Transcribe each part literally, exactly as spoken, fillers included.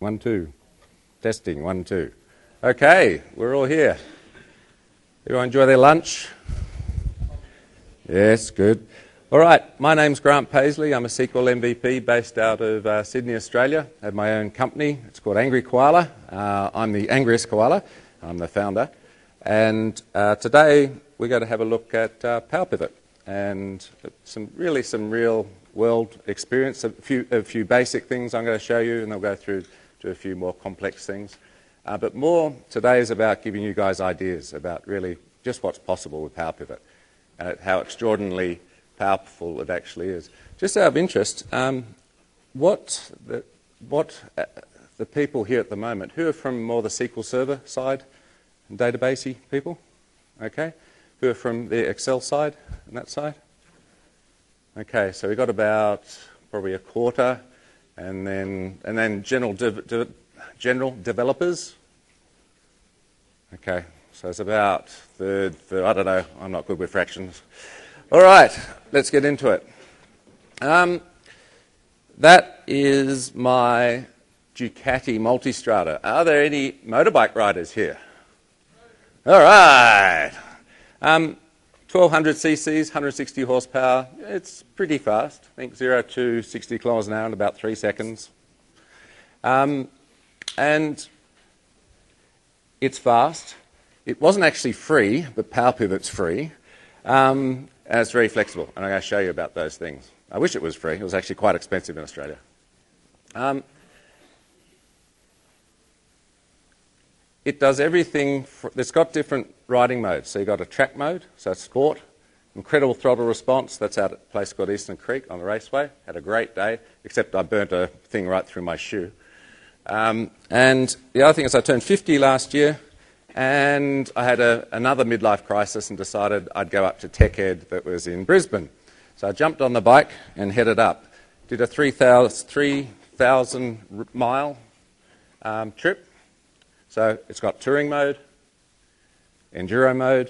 One, two. Testing, one, two. Okay, we're all here. Everyone enjoy their lunch? Yes, good. All right, my name's Grant Paisley. I'm a S Q L M V P based out of uh, Sydney, Australia. I have my own company. It's called Angry Koala. Uh, I'm the angriest koala. I'm the founder. And uh, today we're going to have a look at uh, PowerPivot and some really some real world experience. A few, a few basic things I'm going to show you, and I'll go through to a few more complex things. Uh, but more today is about giving you guys ideas about really just what's possible with PowerPivot, uh, how extraordinarily powerful it actually is. Just out of interest, um, what, the, what uh, the people here at the moment, who are from more the S Q L Server side, databasey people, okay? Who are from the Excel side and that side? Okay, so we've got about probably a quarter, and then and then general de de general developers. Okay, so it's about third, third, I don't know, I'm not good with fractions. All right, let's get into it. Um, that is my Ducati Multistrada. Are there any motorbike riders here? All right. Um, twelve hundred c c's, one hundred sixty horsepower. It's pretty fast. I think zero to sixty kilometres an hour in about three seconds. Um, and it's fast. It wasn't actually free, but PowerPivot's free. Um, and it's very flexible, and I'm going to show you about those things. I wish it was free. It was actually quite expensive in Australia. Um, It does everything. For, it's got different riding modes. So you've got a track mode, so it's sport. Incredible throttle response. That's out at a place called Eastern Creek on the raceway. Had a great day, except I burnt a thing right through my shoe. Um, and the other thing is I turned fifty last year, and I had a, another midlife crisis and decided I'd go up to TechEd that was in Brisbane. So I jumped on the bike and headed up. Did a three thousand mile um, trip. So it's got touring mode, enduro mode.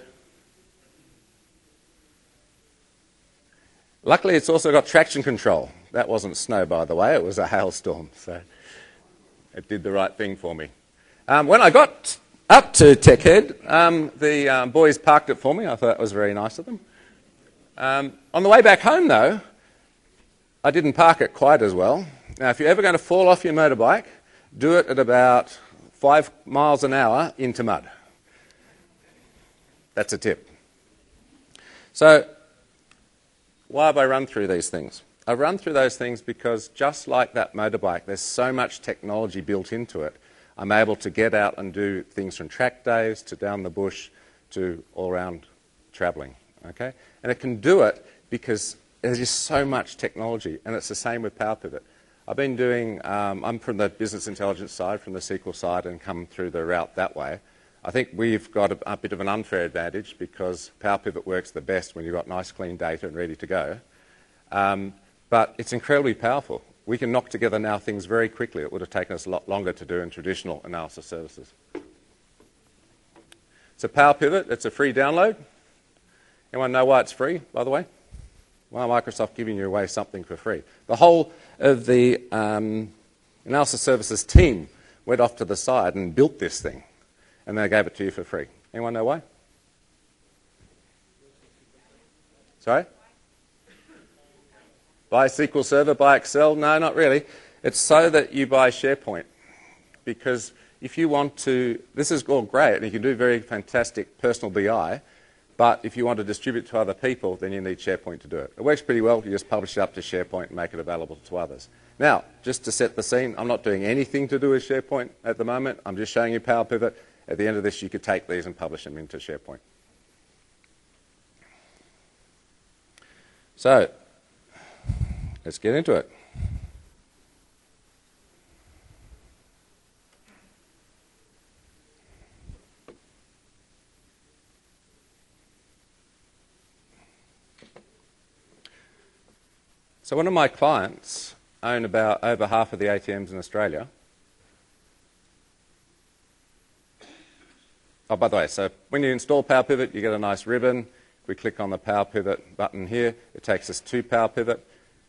Luckily, it's also got traction control. That wasn't snow, by the way. It was a hailstorm, so it did the right thing for me. Um, when I got up to TechEd, um, the um, boys parked it for me. I thought that was very nice of them. Um, on the way back home, though, I didn't park it quite as well. Now, if you're ever going to fall off your motorbike, do it at about five miles an hour into mud. That's a tip. So why have I run through these things? I've run through those things because just like that motorbike, there's so much technology built into it. I'm able to get out and do things from track days to down the bush to all-round travelling. Okay? And it can do it because there's just so much technology, and it's the same with PowerPivot. I've been doing, um, I'm from the business intelligence side, from the S Q L side, and come through the route that way. I think we've got a, a bit of an unfair advantage because PowerPivot works the best when you've got nice clean data and ready to go. Um, but it's incredibly powerful. We can knock together now things very quickly that would have taken us a lot longer to do in traditional analysis services. So PowerPivot, it's a free download. Anyone know why it's free, by the way? Why Microsoft giving you away something for free? The whole of the um, analysis services team went off to the side and built this thing, and they gave it to you for free. Anyone know why? Sorry? Buy S Q L Server, buy Excel? No, not really. It's so that you buy SharePoint, because if you want to, this is all great, and you can do very fantastic personal B I, but if you want to distribute to other people, then you need SharePoint to do it. It works pretty well. You just publish it up to SharePoint and make it available to others. Now, just to set the scene, I'm not doing anything to do with SharePoint at the moment. I'm just showing you PowerPivot. At the end of this, you could take these and publish them into SharePoint. So, let's get into it. So one of my clients own about over half of the A T Ms in Australia. Oh, by the way, so when you install PowerPivot, you get a nice ribbon. We click on the PowerPivot button here. It takes us to PowerPivot.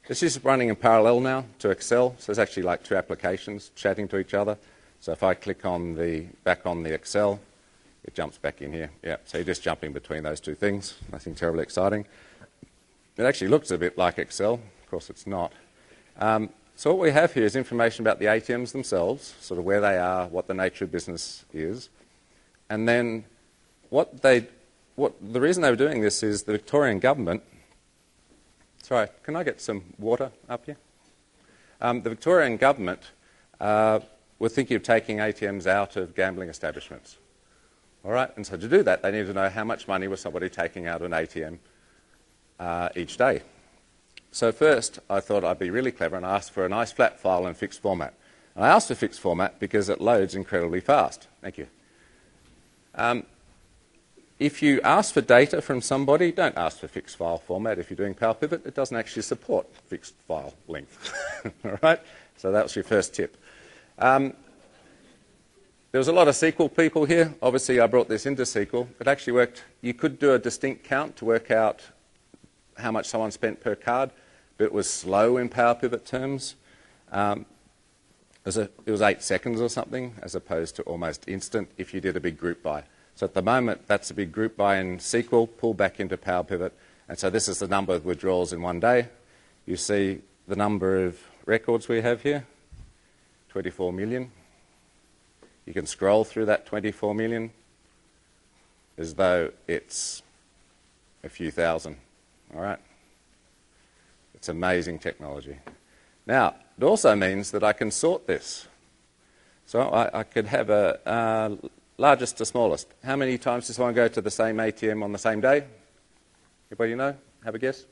This is running in parallel now to Excel, so it's actually like two applications chatting to each other. So if I click on the back on the Excel, it jumps back in here. Yeah, so you're just jumping between those two things. Nothing terribly exciting. It actually looks a bit like Excel. Of course, it's not. Um, so what we have here is information about the A T Ms themselves, sort of where they are, what the nature of business is, and then what they, what the reason they were doing this is the Victorian government. Sorry, can I get some water up here? Um, the Victorian government uh, were thinking of taking A T Ms out of gambling establishments. All right, and so to do that, they need to know how much money was somebody taking out of an A T M uh, each day. So first, I thought I'd be really clever and ask for a nice flat file in fixed format. And I asked for fixed format because it loads incredibly fast. Thank you. Um, if you ask for data from somebody, don't ask for fixed file format. If you're doing Power Pivot, it doesn't actually support fixed file length. All right, so that was your first tip. Um, there was a lot of S Q L people here. Obviously, I brought this into S Q L. It actually worked. You could do a distinct count to work out how much someone spent per card, but it was slow in Power Pivot terms. Um, it, was a, it was eight seconds or something, as opposed to almost instant if you did a big group by. So at the moment, that's a big group by in S Q L, pull back into Power Pivot. And so this is the number of withdrawals in one day. You see the number of records we have here, twenty-four million. You can scroll through that twenty-four million as though it's a few thousand. All right? It's amazing technology. Now, it also means that I can sort this. So I, I could have a uh, largest to smallest. How many times does someone go to the same A T M on the same day? Anybody know? Have a guess?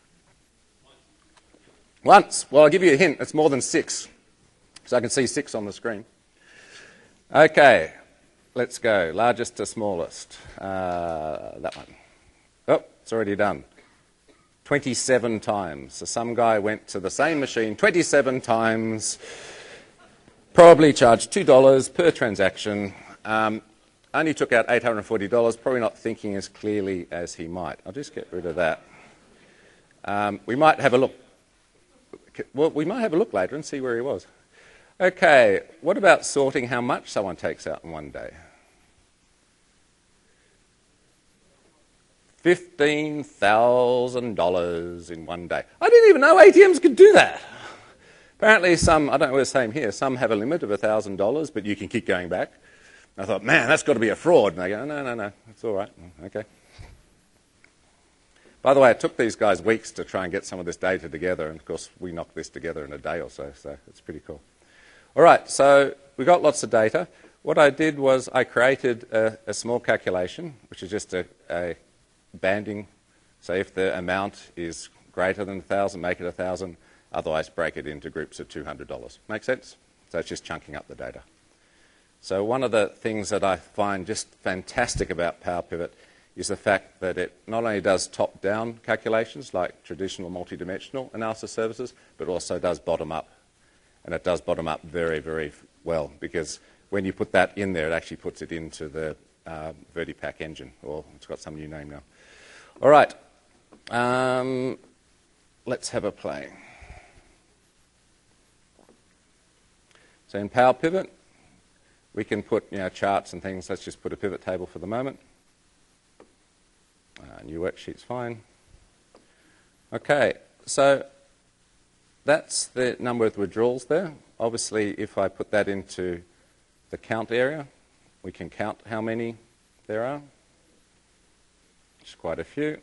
Once. Once. Well, I'll give you a hint. It's more than six. So I can see six on the screen. Okay. Let's go. Largest to smallest. Uh, that one. Oh, it's already done. twenty-seven times. So some guy went to the same machine twenty-seven times, probably charged two dollars per transaction, um, only took out eight hundred forty dollars, probably not thinking as clearly as he might. I'll just get rid of that. Um, we might have a look. Well, we might have a look later and see where he was. Okay, what about sorting how much someone takes out in one day? fifteen thousand dollars in one day. I didn't even know A T Ms could do that. Apparently some, I don't know what's the same here, some have a limit of one thousand dollars, but you can keep going back. I thought, man, that's got to be a fraud. And they go, no, no, no, it's all right. Okay. By the way, it took these guys weeks to try and get some of this data together, and of course we knocked this together in a day or so, so it's pretty cool. All right, so we got lots of data. What I did was I created a, a small calculation, which is just a, a banding. So if the amount is greater than one thousand, make it one thousand. Otherwise, break it into groups of two hundred dollars. Make sense? So it's just chunking up the data. So one of the things that I find just fantastic about Power Pivot is the fact that it not only does top-down calculations like traditional multidimensional analysis services, but also does bottom-up. And it does bottom-up very, very well, because when you put that in there, it actually puts it into the uh, VertiPack engine, or it's got some new name now. All right, um, let's have a play. So in Power Pivot, we can put you know, charts and things. Let's just put a pivot table for the moment. Uh, new worksheet's fine. Okay, so that's the number of withdrawals there. Obviously, if I put that into the count area, we can count how many there are. It's quite a few.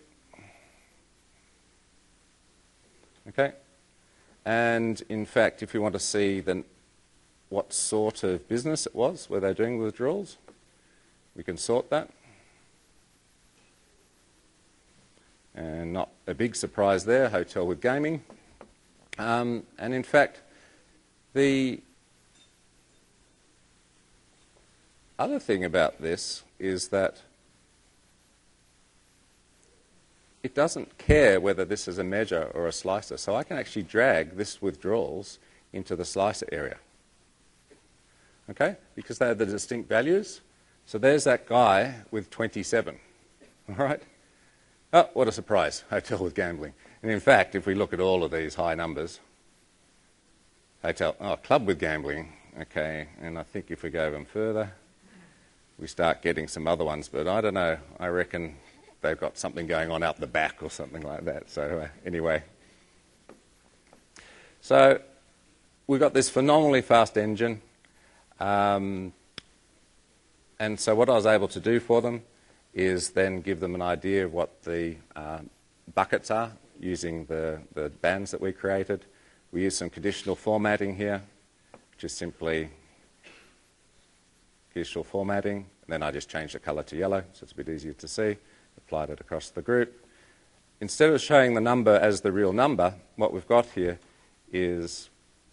Okay, and in fact, if you want to see the, what sort of business it was, where they're doing withdrawals, we can sort that. And not a big surprise there, hotel with gaming. Um, and in fact, the other thing about this is that it doesn't care whether this is a measure or a slicer. So I can actually drag this withdrawals into the slicer area. Okay? Because they are the distinct values. So there's that guy with twenty-seven. All right? Oh, what a surprise, hotel with gambling. And in fact, if we look at all of these high numbers, hotel, oh, club with gambling, okay, and I think if we go even further, we start getting some other ones, but I don't know, I reckon they've got something going on out the back or something like that. So uh, anyway. So we've got this phenomenally fast engine, um, and so what I was able to do for them is then give them an idea of what the uh, buckets are using the, the bands that we created. We use some conditional formatting here, which is simply conditional formatting. And then I just changed the colour to yellow, so it's a bit easier to see. Applied it across the group. Instead of showing the number as the real number, what we've got here is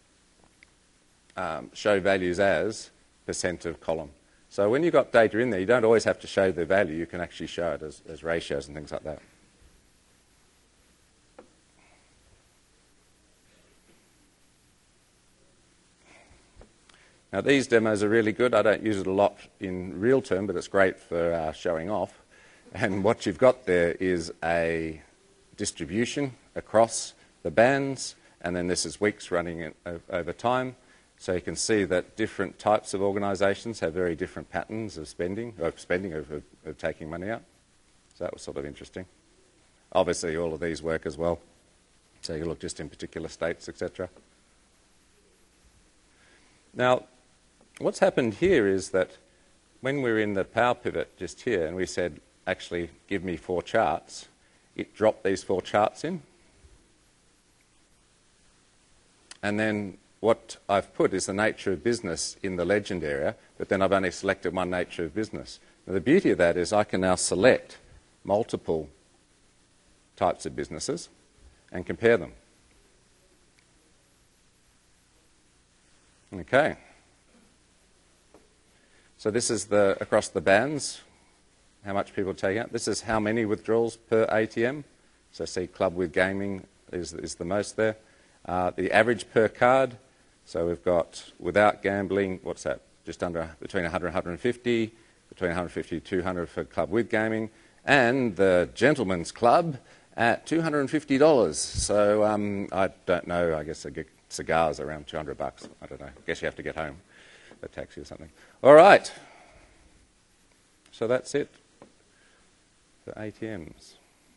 um, show values as percent of column. So when you've got data in there, you don't always have to show the value. You can actually show it as, as ratios and things like that. Now these demos are really good. I don't use it a lot in real term, but it's great for uh, showing off. And what you've got there is a distribution across the bands, and then this is weeks running it over time. So you can see that different types of organisations have very different patterns of spending, of spending, of, of, of taking money out. So that was sort of interesting. Obviously, all of these work as well. So you can look just in particular states, et cetera. Now, what's happened here is that when we're in the Power Pivot just here, and we said, actually, give me four charts, it dropped these four charts in. And then what I've put is the nature of business in the legend area, but then I've only selected one nature of business. Now, the beauty of that is I can now select multiple types of businesses and compare them. Okay. So this is the across the bands, how much people take out. This is how many withdrawals per A T M. So see club with gaming is, is the most there. Uh, the average per card. So we've got, without gambling, what's that? Just under, between one hundred and one hundred fifty, between one hundred fifty to two hundred for club with gaming, and the gentleman's club at two hundred fifty dollars. So um, I don't know, I guess I get cigars around two hundred bucks. I don't know. I guess you have to get home, a taxi or something. All right. So that's it for A T Ms.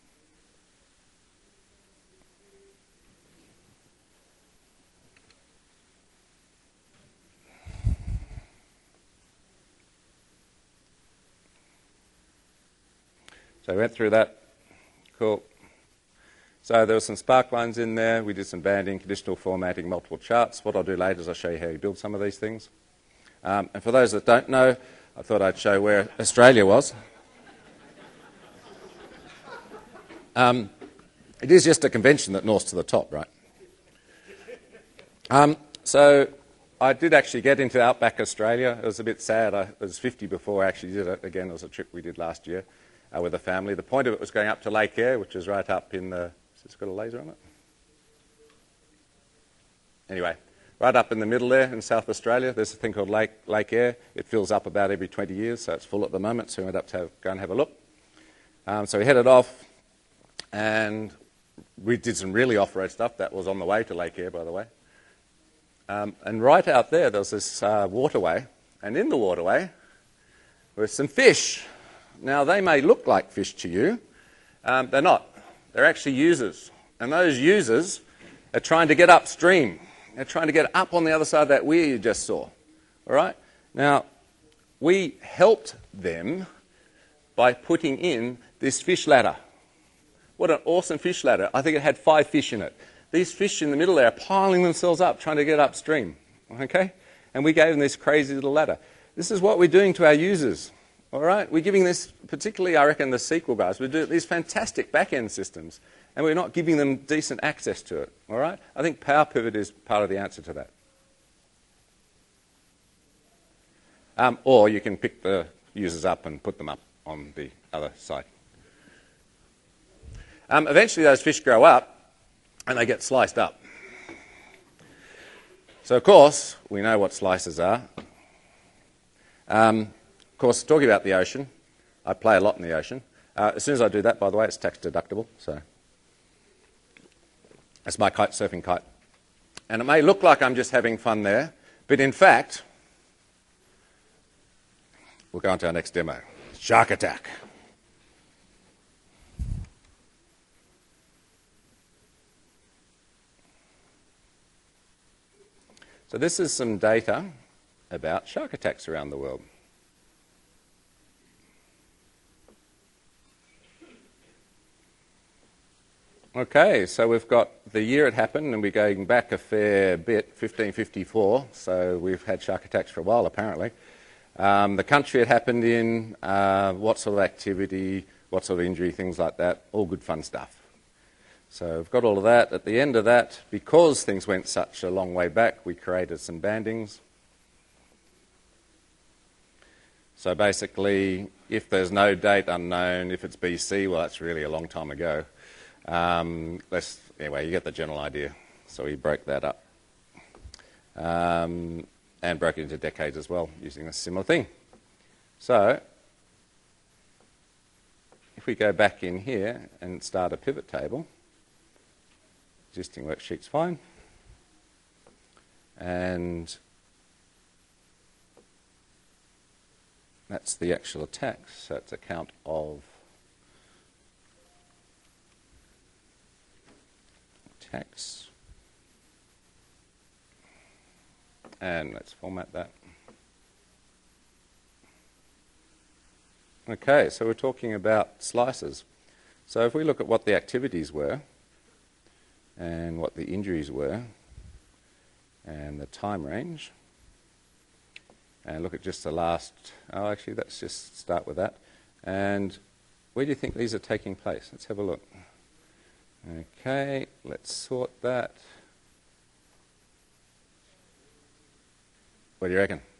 So we went through that. Cool. So there were some spark lines in there. We did some banding, conditional formatting, multiple charts. What I'll do later is I'll show you how you build some of these things. Um, and for those that don't know, I thought I'd show where Australia was. Um, it is just a convention that north to the top, right? Um, so I did actually get into Outback Australia. It was a bit sad. I was fifty before I actually did it. Again, it was a trip we did last year. Uh, with a family. The point of it was going up to Lake Eyre, which is right up in the... Has this got a laser on it? Anyway, right up in the middle there in South Australia, there's a thing called Lake, Lake Eyre. It fills up about every twenty years, so it's full at the moment, so we went up to have, go and have a look. Um, so we headed off, and we did some really off-road stuff. That was on the way to Lake Eyre, by the way. Um, and right out there, there was this uh, waterway, and in the waterway were some fish. Now, they may look like fish to you. Um, they're not. They're actually users. And those users are trying to get upstream. They're trying to get up on the other side of that weir you just saw. All right? Now, we helped them by putting in this fish ladder. What an awesome fish ladder. I think it had five fish in it. These fish in the middle there are piling themselves up, trying to get upstream. Okay? And we gave them this crazy little ladder. This is what we're doing to our users. All right, we're giving this, particularly I reckon the S Q L guys, we do these fantastic back-end systems, and we're not giving them decent access to it. All right, I think Power Pivot is part of the answer to that. Um, or you can pick the users up and put them up on the other side. Um, eventually, those fish grow up, and they get sliced up. So, of course, we know what slices are. Um, Of course, talking about the ocean, I play a lot in the ocean. Uh, as soon as I do that, by the way, it's tax deductible. So that's my kite surfing kite. And it may look like I'm just having fun there, but in fact, we'll go on to our next demo. Shark attack. So this is some data about shark attacks around the world. Okay, so we've got the year it happened, and we're going back a fair bit, fifteen fifty-four, so we've had shark attacks for a while apparently. Um, the country it happened in, uh, what sort of activity, what sort of injury, things like that, all good fun stuff. So we've got all of that. At the end of that, because things went such a long way back, we created some bandings. So basically, if there's no date unknown, if it's B C, well, that's really a long time ago. Um, let's, anyway, you get the general idea. So we broke that up. Um, and broke it into decades as well, using a similar thing. So if we go back in here and start a pivot table, existing worksheet's fine. And that's the actual attack. So it's a count of attacks. And let's format that. Okay, so we're talking about slices. So if we look at what the activities were, and what the injuries were, and the time range, and look at just the last, oh actually let's just start with that. And where do you think these are taking place? Let's have a look. Okay, let's sort that. What do you reckon?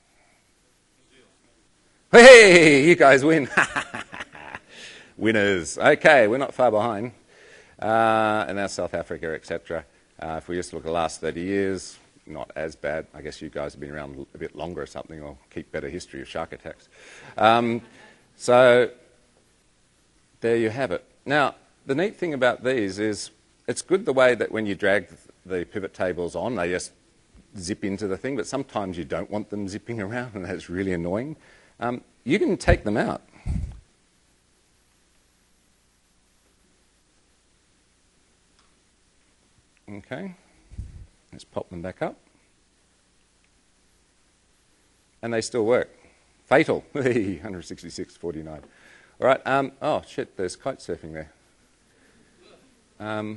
Hey, you guys win. Winners. Okay, we're not far behind. Uh, and now South Africa, et cetera. Uh, if we just look at the last thirty years, not as bad. I guess you guys have been around a bit longer or something, or keep better history of shark attacks. Um, so there you have it. Now, the neat thing about these is it's good the way that when you drag the pivot tables on, they just zip into the thing, but sometimes you don't want them zipping around, and that's really annoying. Um, you can take them out. Okay, let's pop them back up. And they still work. Fatal. one sixty-six forty-nine. All right, um, oh shit, there's kite surfing there. Um,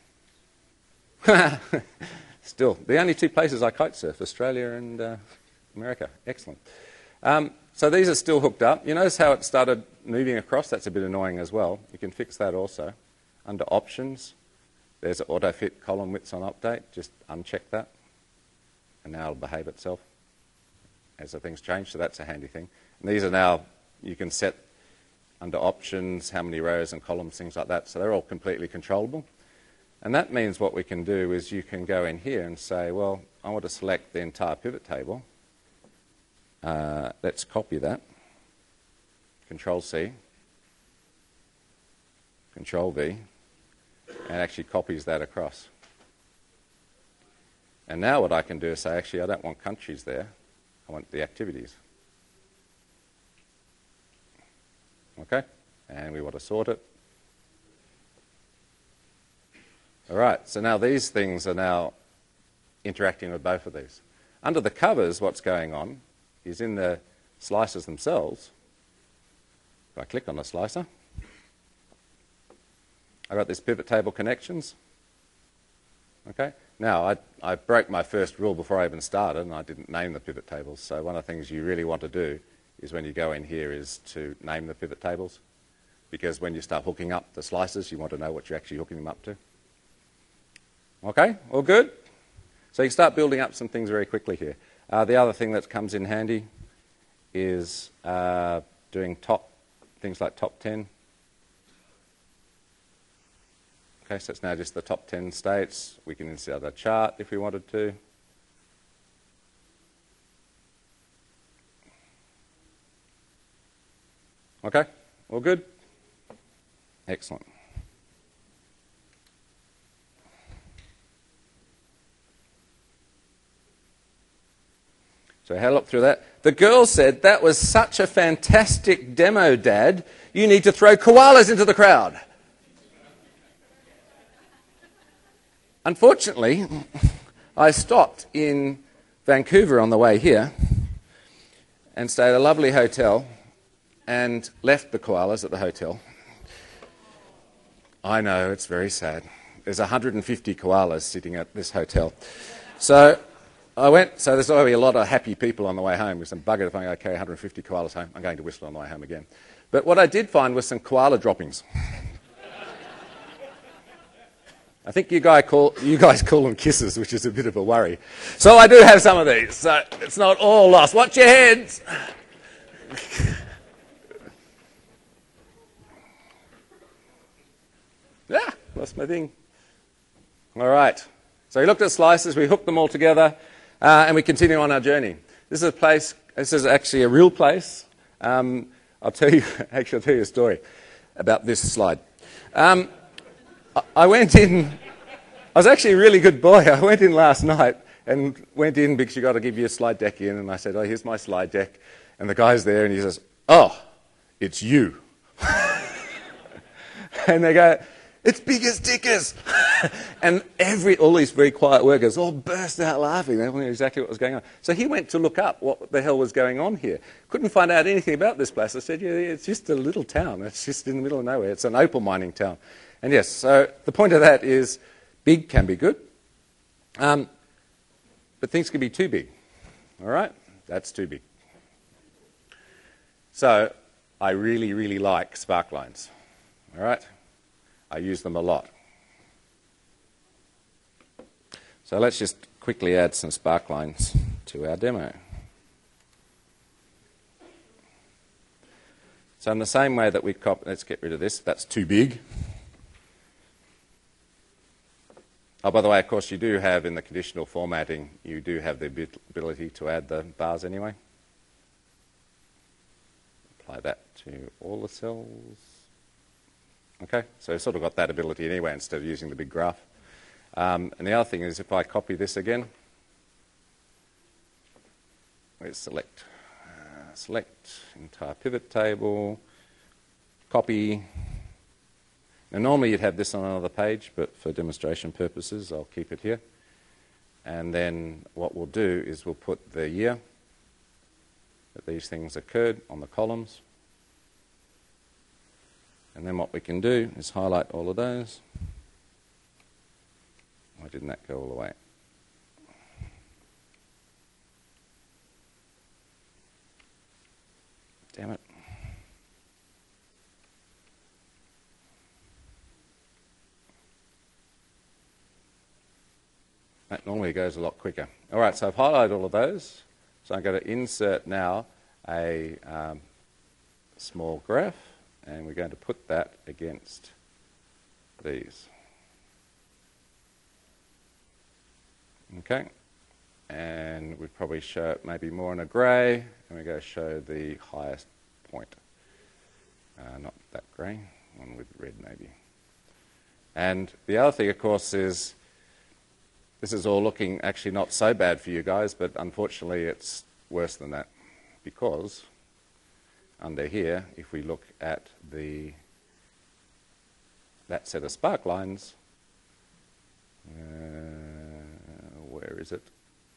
Still, the only two places I kite surf, Australia and uh, America. Excellent. Um, so these are still hooked up. You notice how it started moving across? That's a bit annoying as well. You can fix that also. Under options, there's an auto fit column widths on update. Just uncheck that. And now it'll behave itself as the things change. So that's a handy thing. And these are now, you can set under options how many rows and columns, things like that. So they're all completely controllable. And that means what we can do is you can go in here and say, well, I want to select the entire pivot table. Uh, let's copy that. Control C. Control V. And actually copies that across. And now what I can do is say, actually, I don't want countries there. I want the activities. Okay? And we want to sort it. All right, so now these things are now interacting with both of these. Under the covers, what's going on is in the slicers themselves. If I click on the slicer, I've got this pivot table connections. Okay, now I, I broke my first rule before I even started, and I didn't name the pivot tables. So one of the things you really want to do is when you go in here is to name the pivot tables, because when you start hooking up the slicers, you want to know what you're actually hooking them up to. Okay, all good? So you can start building up some things very quickly here. Uh, the other thing that comes in handy is uh, doing top, things like top ten. Okay, so it's now just the top ten states. We can insert a chart if we wanted to. Okay, all good? Excellent. So I had a look through that. The girl said, "That was such a fantastic demo, Dad. You need to throw koalas into the crowd." Unfortunately, I stopped in Vancouver on the way here and stayed at a lovely hotel and left the koalas at the hotel. I know, it's very sad. There's one hundred fifty koalas sitting at this hotel. So I went, so there's already a lot of happy people on the way home. Because I'm buggered if I'm going to carry one hundred fifty koalas home. I'm going to Whistler on the way home again. But what I did find was some koala droppings. I think you guys, call, you guys call them kisses, which is a bit of a worry. So I do have some of these, so it's not all lost. Watch your heads. Ah, lost my thing. All right. So we looked at slices, we hooked them all together, uh, and we continue on our journey. This is a place, this is actually a real place. Um, I'll tell you, actually I'll tell you a story about this slide. Um, I went in, I was actually a really good boy. I went in last night and went in because you've got to give you a slide deck in. And I said, "Oh, here's my slide deck." And the guy's there and he says, "Oh, it's you." And they go, "It's big as Dickers." And every, all these very quiet workers all burst out laughing. They knew exactly what was going on. So he went to look up what the hell was going on here. Couldn't find out anything about this place. I said, "Yeah, it's just a little town. It's just in the middle of nowhere. It's an opal mining town." And yes, so the point of that is big can be good, um, but things can be too big. All right? That's too big. So I really, really like spark lines. All right? I use them a lot. So let's just quickly add some spark lines to our demo. So in the same way that we copy, let's get rid of this, that's too big. Oh, by the way, of course, you do have in the conditional formatting, you do have the ability to add the bars anyway. Apply that to all the cells. Okay, so we've sort of got that ability anyway instead of using the big graph. Um, and the other thing is if I copy this again, let's select, uh, select entire pivot table, copy. Now normally you'd have this on another page, but for demonstration purposes I'll keep it here. And then what we'll do is we'll put the year that these things occurred on the columns. And then what we can do is highlight all of those. Why didn't that go all the way? Damn it. That normally goes a lot quicker. All right, so I've highlighted all of those. So I'm going to insert now a um, small graph, and we're going to put that against these. Okay, and we'd probably show it maybe more in a grey, and we're going to show the highest point. Uh, not that grey, one with red maybe. And the other thing, of course, is this is all looking actually not so bad for you guys, but unfortunately it's worse than that, because under here, if we look at the that set of spark lines, uh, where is it?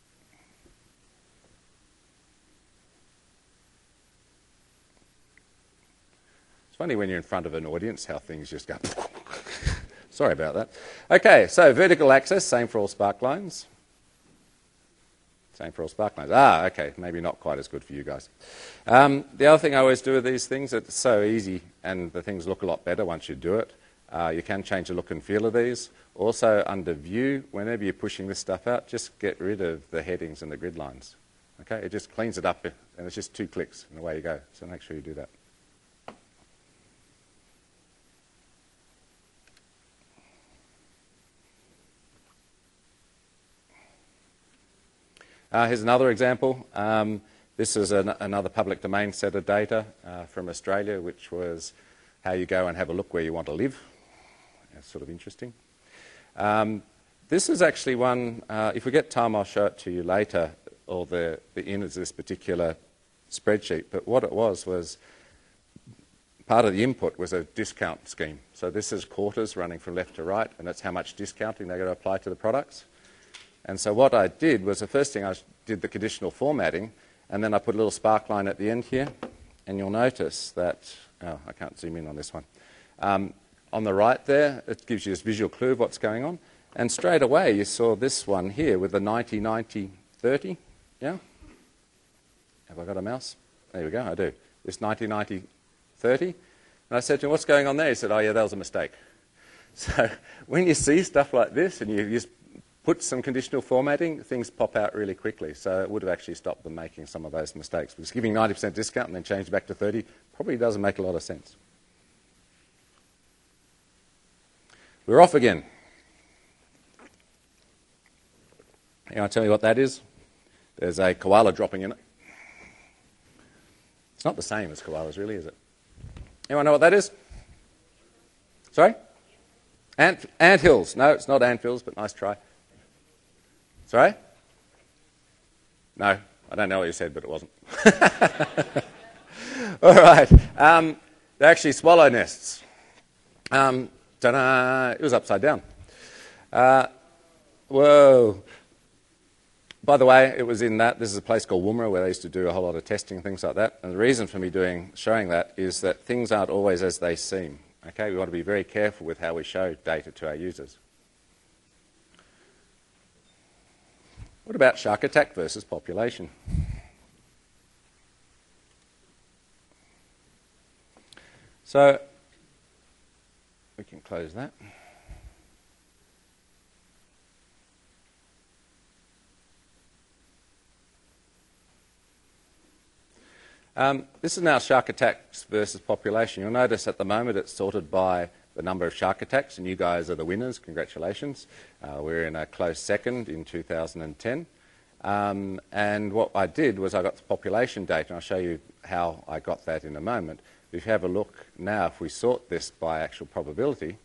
It's funny when you're in front of an audience how things just go. Sorry about that. Okay, so vertical axis, same for all spark lines. Same for all spark lines. Ah, okay, maybe not quite as good for you guys. Um, the other thing I always do with these things, it's so easy and the things look a lot better once you do it. Uh, you can change the look and feel of these. Also, under view, whenever you're pushing this stuff out, just get rid of the headings and the grid lines. Okay, it just cleans it up, and it's just two clicks, and away you go. So make sure you do that. Uh, here's another example. Um, this is an, another public domain set of data uh, from Australia, which was how you go and have a look where you want to live. That's sort of interesting. Um, this is actually one, uh, if we get time I'll show it to you later, or the, the innards of this particular spreadsheet, but what it was was part of the input was a discount scheme. So this is quarters running from left to right, and that's how much discounting they're going to apply to the products. And so what I did was the first thing I did the conditional formatting, and then I put a little spark line at the end here, and you'll notice that, oh, I can't zoom in on this one. Um, on the right there, it gives you this visual clue of what's going on. And straight away you saw this one here with the ninety ninety thirty, yeah? Have I got a mouse? There we go, I do. This ninety ninety thirty. And I said to him, what's going on there? He said, oh yeah, that was a mistake. So when you see stuff like this and you just put some conditional formatting, things pop out really quickly. So it would have actually stopped them making some of those mistakes. Because giving ninety percent discount and then change it back to thirty probably doesn't make a lot of sense. We're off again. Can I tell you what that is? There's a koala dropping in it. It's not the same as koalas, really, is it? Anyone know what that is? Sorry? Ant, ant hills. No, it's not ant hills, but nice try. Sorry? No, I don't know what you said, but it wasn't. All right. Um, they're actually swallow nests. Um, ta-da! It was upside down. Uh, whoa. By the way, it was in that. This is a place called Woomera where they used to do a whole lot of testing and things like that. And the reason for me doing showing that is that things aren't always as they seem. Okay, we want to be very careful with how we show data to our users. What about shark attack versus population? So we can close that. Um, this is now shark attacks versus population. You'll notice at the moment it's sorted by the number of shark attacks, and you guys are the winners. Congratulations. Uh, we're in a close second in two thousand ten. Um, and what I did was I got the population data, and I'll show you how I got that in a moment. If you have a look now, if we sort this by actual probability,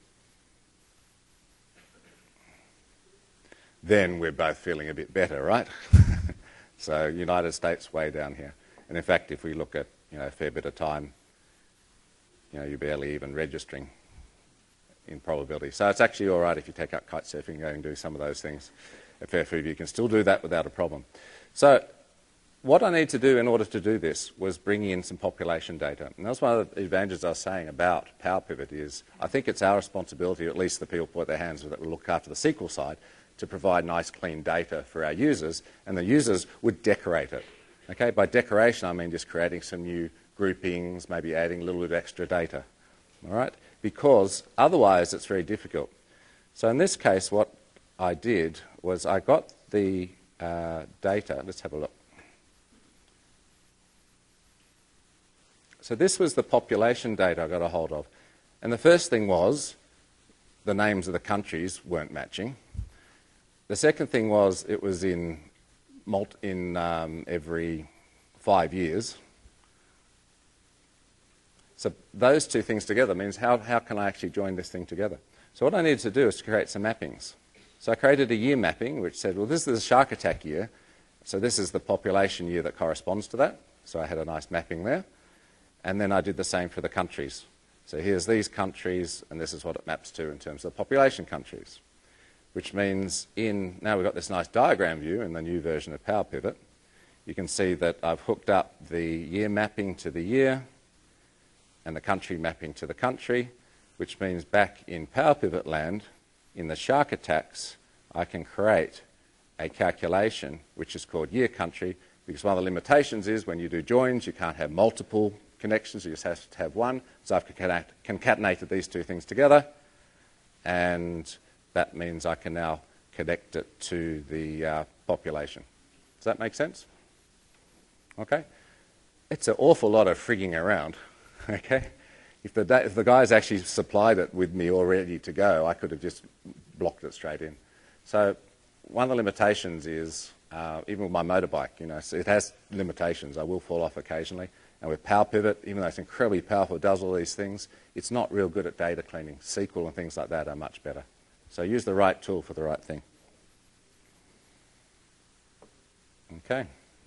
then we're both feeling a bit better, right? So United States way down here. And in fact, if we look at, you know, a fair bit of time, you know, you're barely even registering in probability. So it's actually all right if you take up kite surfing and go and do some of those things. A fair few of you can still do that without a problem. So what I need to do in order to do this was bring in some population data. And that's one of the advantages I was saying about PowerPivot is I think it's our responsibility, or at least the people who put their hands that will look after the S Q L side, to provide nice, clean data for our users, and the users would decorate it. Okay, by decoration, I mean just creating some new groupings, maybe adding a little bit of extra data, all right? Because otherwise it's very difficult. So in this case, what I did was I got the uh, data. Let's have a look. So this was the population data I got a hold of. And the first thing was the names of the countries weren't matching. The second thing was it was in in um, every five years. So those two things together means how, how can I actually join this thing together? So what I needed to do is to create some mappings. So I created a year mapping which said, well, this is the shark attack year, so this is the population year that corresponds to that. So I had a nice mapping there. And then I did the same for the countries. So here's these countries, and this is what it maps to in terms of the population countries. Which means in, now we've got this nice diagram view in the new version of PowerPivot. You can see that I've hooked up the year mapping to the year and the country mapping to the country, which means back in PowerPivot land, in the shark attacks, I can create a calculation which is called year country, because one of the limitations is when you do joins, you can't have multiple connections, you just have to have one. So I've concatenated these two things together, and that means I can now connect it to the uh, population. Does that make sense? Okay. It's an awful lot of frigging around. Okay. If the, if the guys actually supplied it with me all ready to go, I could have just blocked it straight in. So one of the limitations is Uh, even with my motorbike, you know, so it has limitations. I will fall off occasionally. And with Power Pivot, even though it's incredibly powerful, it does all these things, it's not real good at data cleaning. S Q L and things like that are much better. So use the right tool for the right thing. Okay.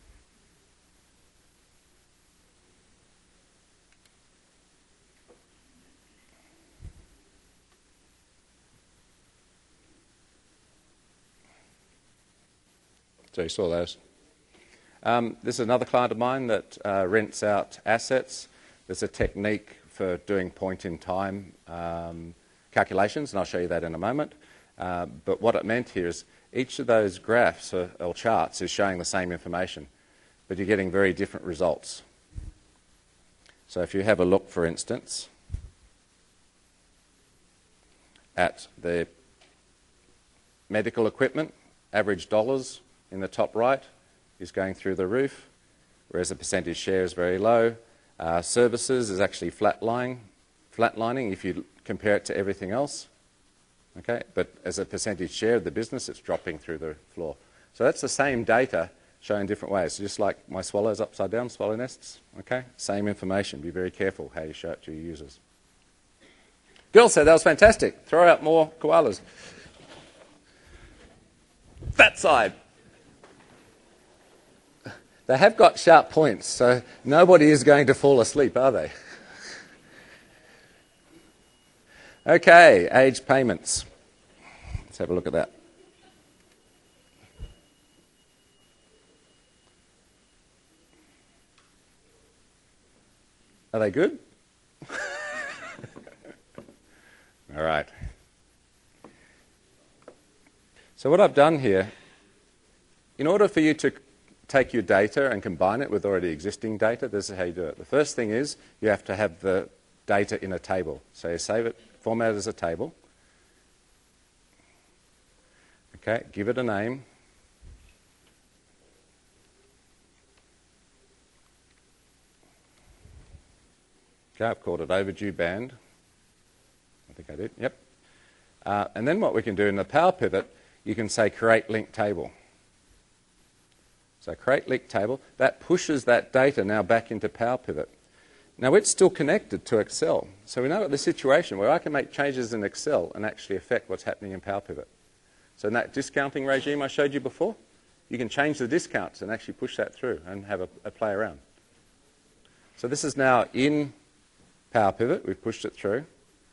So you saw those. Um, this is another client of mine that uh, rents out assets. There's a technique for doing point-in-time um, calculations, and I'll show you that in a moment. Uh, but what it meant here is each of those graphs or, or charts is showing the same information, but you're getting very different results. So if you have a look, for instance, at the medical equipment, average dollars in the top right is going through the roof, whereas the percentage share is very low. Uh, services is actually flatlining, flatlining if you compare it to everything else. Okay, but as a percentage share of the business, it's dropping through the floor. So that's the same data shown different ways. So just like my swallows upside down, swallow nests. Okay, same information. Be very careful how you show it to your users. Girl said that was fantastic. Throw out more koalas. That side. They have got sharp points, so nobody is going to fall asleep, are they? Okay, age payments. Let's have a look at that. Are they good? All right. So what I've done here, in order for you to take your data and combine it with already existing data, this is how you do it. The first thing is you have to have the data in a table. So you save it, format it as a table. Okay, give it a name. Okay, I've called it overdue band. I think I did, yep. Uh, and then what we can do in the Power Pivot, you can say create link table. So create link table, that pushes that data now back into Power Pivot. Now it's still connected to Excel. So we now got the situation where I can make changes in Excel and actually affect what's happening in Power Pivot. So in that discounting regime I showed you before, you can change the discounts and actually push that through and have a, a play around. So this is now in Power Pivot, we've pushed it through,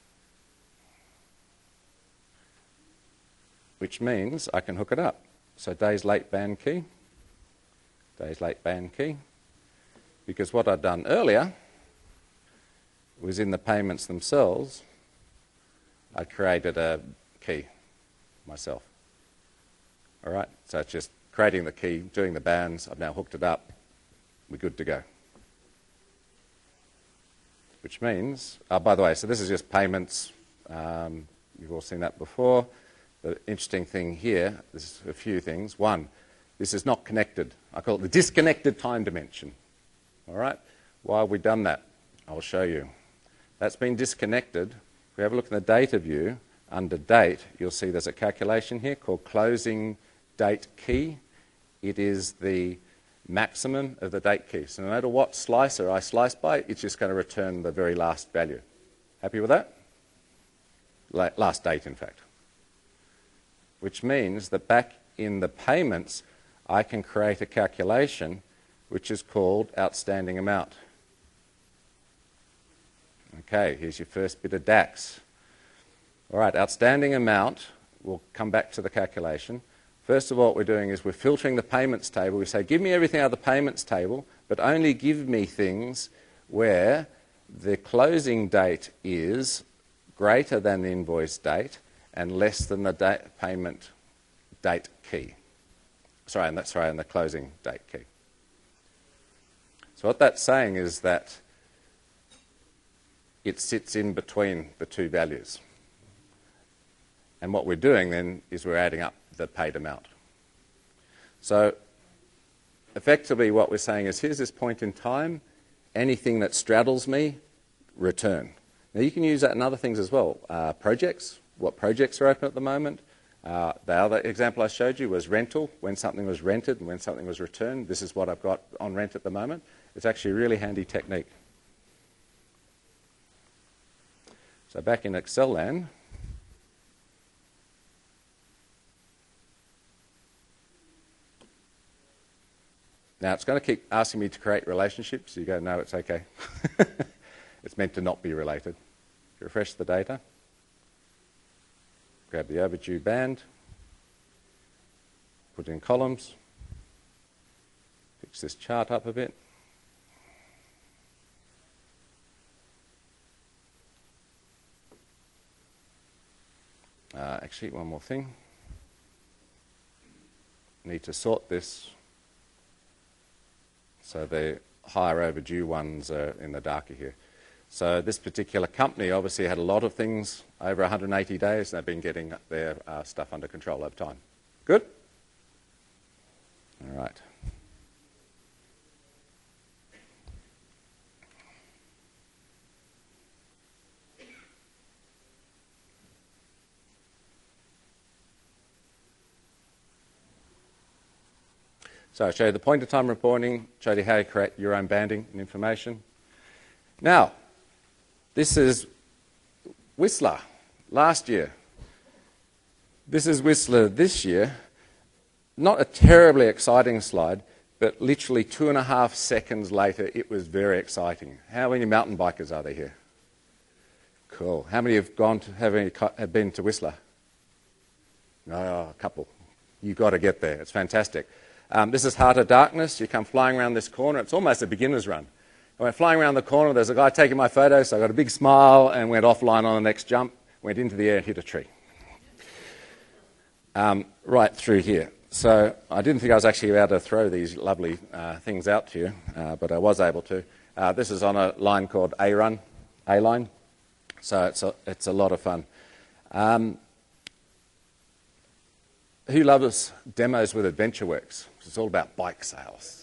which means I can hook it up. So days late band key, days late band key, because what I'd done earlier was in the payments themselves, I created a key myself. All right, so it's just creating the key, doing the bands, I've now hooked it up, we're good to go. Which means, oh, by the way, so this is just payments, um, you've all seen that before. The interesting thing here, there's a few things. One, this is not connected. I call it the disconnected time dimension. All right? Why have we done that? I'll show you. That's been disconnected. If we have a look in the data view, under date, you'll see there's a calculation here called closing date key. It is the maximum of the date key. So no matter what slicer I slice by, it's just going to return the very last value. Happy with that? Last date, in fact. Which means that back in the payments, I can create a calculation which is called outstanding amount. Okay, here's your first bit of DAX. All right, outstanding amount, we'll come back to the calculation. First of all, what we're doing is we're filtering the payments table. We say, give me everything out of the payments table, but only give me things where the closing date is greater than the invoice date and less than the date payment date key. Sorry, and that's sorry, and the closing date key. So what that's saying is that it sits in between the two values. And what we're doing then is we're adding up the paid amount. So effectively what we're saying is here's this point in time, anything that straddles me, return. Now you can use that in other things as well. Uh, projects, what projects are open at the moment, Uh, the other example I showed you was rental, when something was rented and when something was returned. This is what I've got on rent at the moment. It's actually a really handy technique. So back in Excel land, now it's going to keep asking me to create relationships. You go, no, it's okay. It's meant to not be related. Refresh the data. Grab the overdue band. Put it in columns. Fix this chart up a bit. Uh, actually, one more thing. Need to sort this so the higher overdue ones are in the darker here. So this particular company obviously had a lot of things over one hundred eighty days, and they've been getting their uh, stuff under control over time. Good? All right. So I showed you the point of time reporting, showed you how to create your own banding and information. Now, this is Whistler last year. This is Whistler this year. Not a terribly exciting slide, but literally two and a half seconds later, it was very exciting. How many mountain bikers are there here? Cool. How many have gone to have, any, have been to Whistler? Oh, a couple. You've got to get there. It's fantastic. Um, this is Heart of Darkness. You come flying around this corner. It's almost a beginner's run. I went flying around the corner. There's a guy taking my photo, so I got a big smile and went offline on the next jump, went into the air and hit a tree. Um, right through here. So I didn't think I was actually able to throw these lovely uh, things out to you, uh, but I was able to. Uh, this is on a line called A-Run, A-Line. So it's a, it's a lot of fun. Um, who loves demos with AdventureWorks? It's all about bike sales.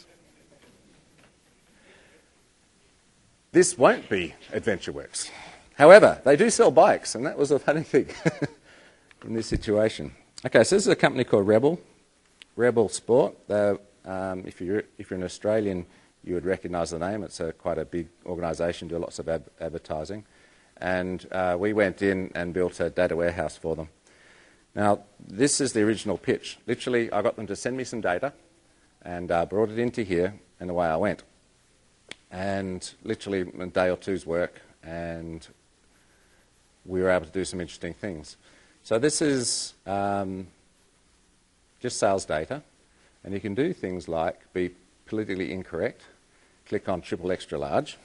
This won't be AdventureWorks. However, they do sell bikes, and that was a funny thing in this situation. Okay, so this is a company called Rebel, Rebel Sport. Um, if, you're, if you're an Australian, you would recognise the name. It's a, quite a big organisation, do lots of ad advertising. And uh, we went in and built a data warehouse for them. Now, this is the original pitch. Literally, I got them to send me some data and uh, brought it into here, and away I went. And literally a day or two's work, and we were able to do some interesting things. So this is um, just sales data, and you can do things like be politically incorrect, click on triple extra large.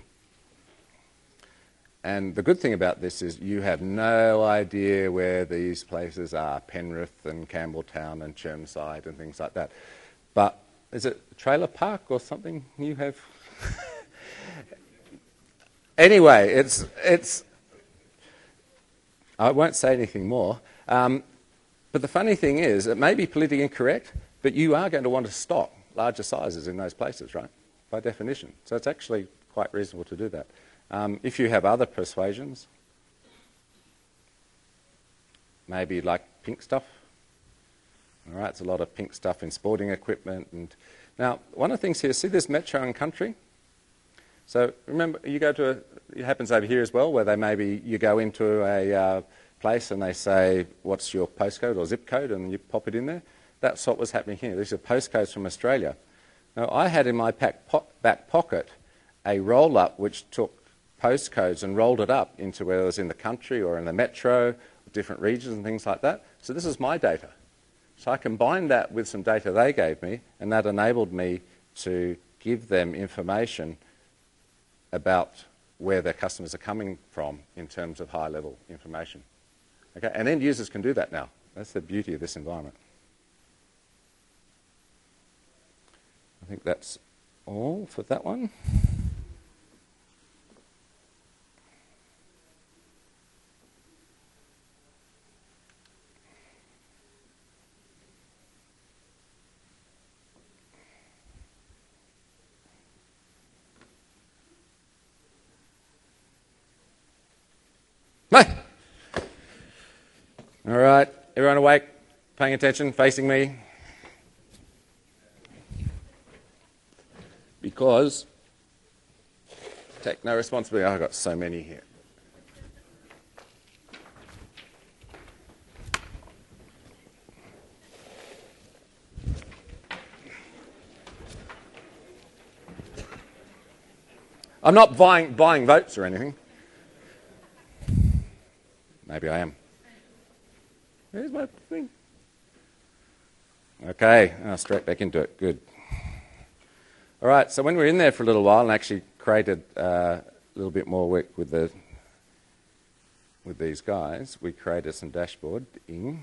And the good thing about this is you have no idea where these places are, Penrith and Campbelltown and Chermside and things like that. But is it a trailer park or something you have? Anyway, it's, it's, I won't say anything more. Um, but the funny thing is, it may be politically incorrect, but you are going to want to stock larger sizes in those places, right? By definition. So it's actually quite reasonable to do that. Um, if you have other persuasions, maybe like pink stuff. All right, it's a lot of pink stuff in sporting equipment. And now, one of the things here, see this metro and country? So remember, you go to, a, it happens over here as well, where they maybe, you go into a uh, place and they say, what's your postcode or zip code, and you pop it in there. That's what was happening here. These are postcodes from Australia. Now, I had in my back, po back pocket a roll-up which took postcodes and rolled it up into whether it was in the country or in the metro, different regions and things like that. So this is my data. So I combined that with some data they gave me, and that enabled me to give them information about where their customers are coming from in terms of high-level information. Okay? And end users can do that now. That's the beauty of this environment. I think that's all for that one. All right, Everyone awake? Paying attention? Facing me? Because take no responsibility. I've got so many here. I'm not buying, buying votes or anything. Maybe I am. Here's my thing. Okay, I'll straight back into it. Good. All right, so when we were in there for a little while and actually created uh, a little bit more work with the with these guys, we created some dashboarding.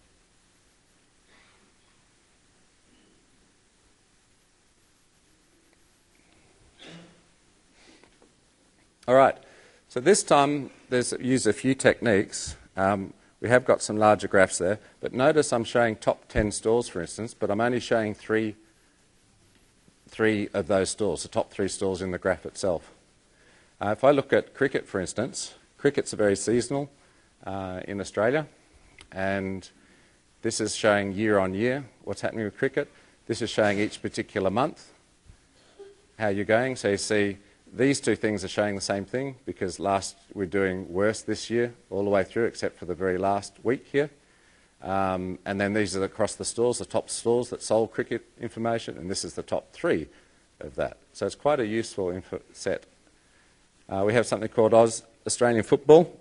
All right, so this time there's used a few techniques. Um, we have got some larger graphs there, but notice I'm showing top ten stores, for instance, but I'm only showing three, three of those stores, the top three stores in the graph itself. Uh, if I look at cricket, for instance, cricket's very seasonal uh, in Australia, and this is showing year on year what's happening with cricket. This is showing each particular month, how you're going. So you see these two things are showing the same thing because last we're doing worse this year all the way through except for the very last week here. Um, and then these are across the stores, the top stores that sold cricket information, and this is the top three of that. So it's quite a useful info set. Uh, we have something called Oz, Australian Football,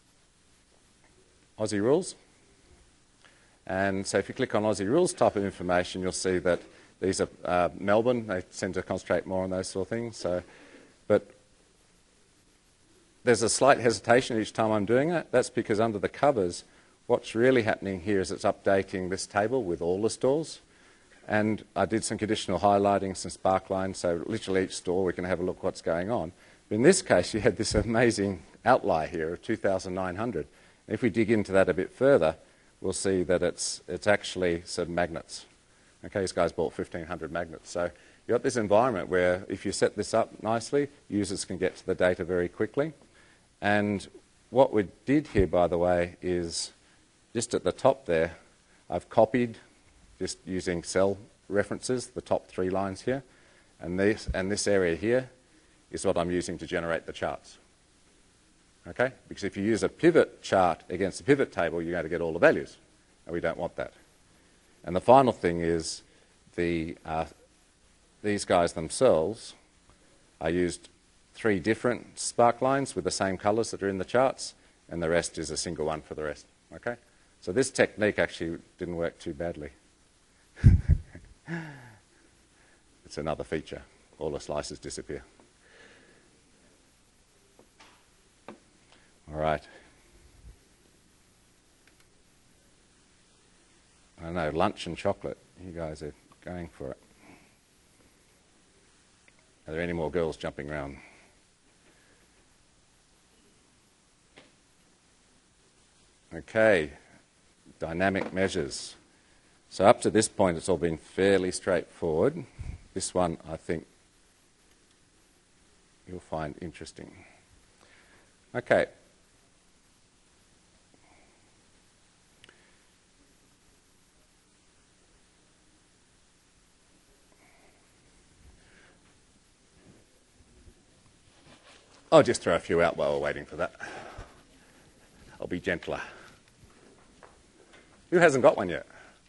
Aussie Rules. And so if you click on Aussie Rules type of information, you'll see that these are uh, Melbourne. They tend to concentrate more on those sort of things. So, but there's a slight hesitation each time I'm doing it. That's because under the covers, what's really happening here is it's updating this table with all the stores. And I did some conditional highlighting, some spark lines, so literally each store we can have a look what's going on. But in this case, you had this amazing outlier here of two thousand nine hundred. And if we dig into that a bit further, we'll see that it's, it's actually some magnets. Okay, these guys bought fifteen hundred magnets. So you've got this environment where if you set this up nicely, users can get to the data very quickly. And what we did here, by the way, is just at the top there, I've copied, just using cell references, the top three lines here. And this, and this area here is what I'm using to generate the charts. Okay? Because if you use a pivot chart against a pivot table, you're going to get all the values. And we don't want that. And the final thing is the, uh, these guys themselves, I used three different spark lines with the same colours that are in the charts, and the rest is a single one for the rest. Okay? So this technique actually didn't work too badly. It's another feature. All the slices disappear. All right. I know, lunch and chocolate. You guys are going for it. Are there any more girls jumping around? Okay, dynamic measures. So up to this point, it's all been fairly straightforward. This one, I think, you'll find interesting. Okay. I'll just throw a few out while we're waiting for that. I'll be gentler. Who hasn't got one yet?